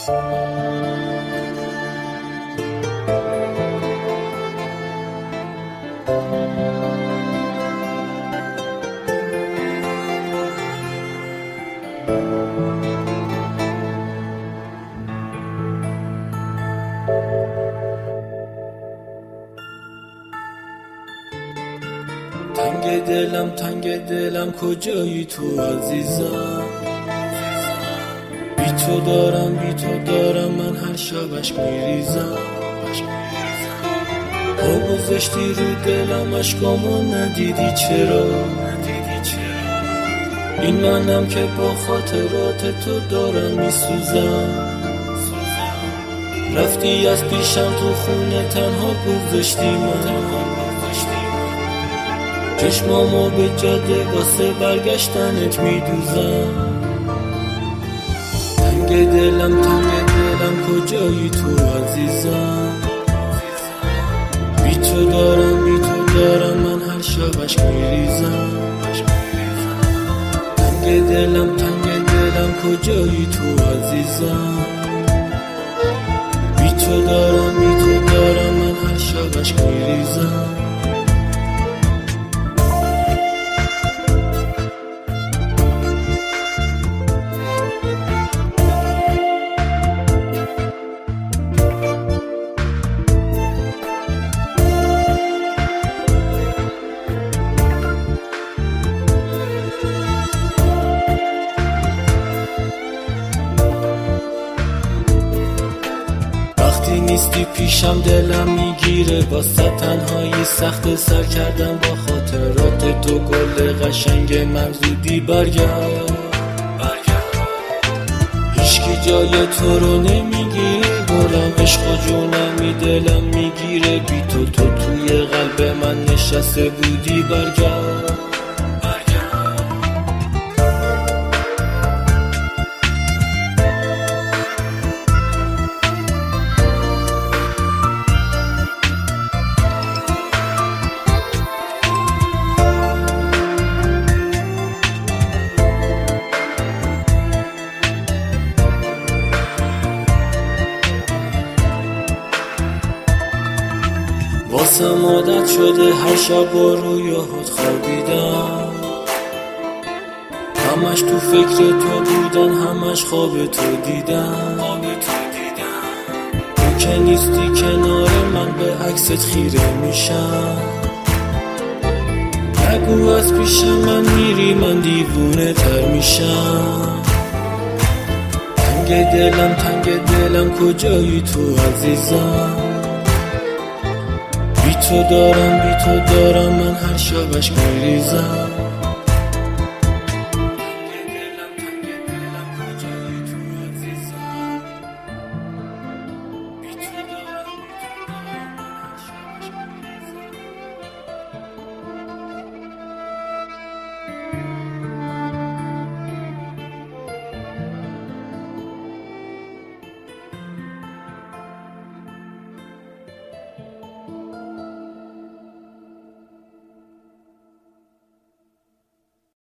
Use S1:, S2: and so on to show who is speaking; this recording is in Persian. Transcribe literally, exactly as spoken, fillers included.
S1: تنگ دلم تنگ دلم کجایی تو عزیزم، بی تو دارم بی تو دارم من هر شب عشق میریزم. پا گذاشتی رو دلم عشقامو ندیدی چرا؟ این منم که با خاطرات تو دارم میسوزم. رفتی از پیشم تو خونه تنها گذاشتی من، چشمامو به جاده واسه برگشتنت میدوزم. تنگ دلم تنگ دلم کجایی تو عزیزم، بی تو دارم بی تو دارم من هر شب عشق میریزم. تنگ دلم تنگ دلم کجایی تو عزیزم، بی تو دارم بی تو دارم من هر شب عشق میریزم. نیستی پیشم دلم میگیره، واسه تنهایی سخت سر کردم با خاطرات تو. گل قشنگ من زودی برگرد، هیچکی جای تو رو نمیگیره. گلم عشق و جونمی دلم میگیره، بی تو تو توی قلب من نشسته بودی. برگرد واسم عادت شده هر شب با رویاهات خوابیدم، همش تو فکر تو بودن همش خواب تو دیدم. تو که نیستی کنار من به عکست خیره میشم. نگو از پیش من میری من دیوونه تر میشم. تنگ دلم تنگ دلم کجایی تو عزیزم، بی تو دارم بی تو دارم من هر شب عشق میریزم.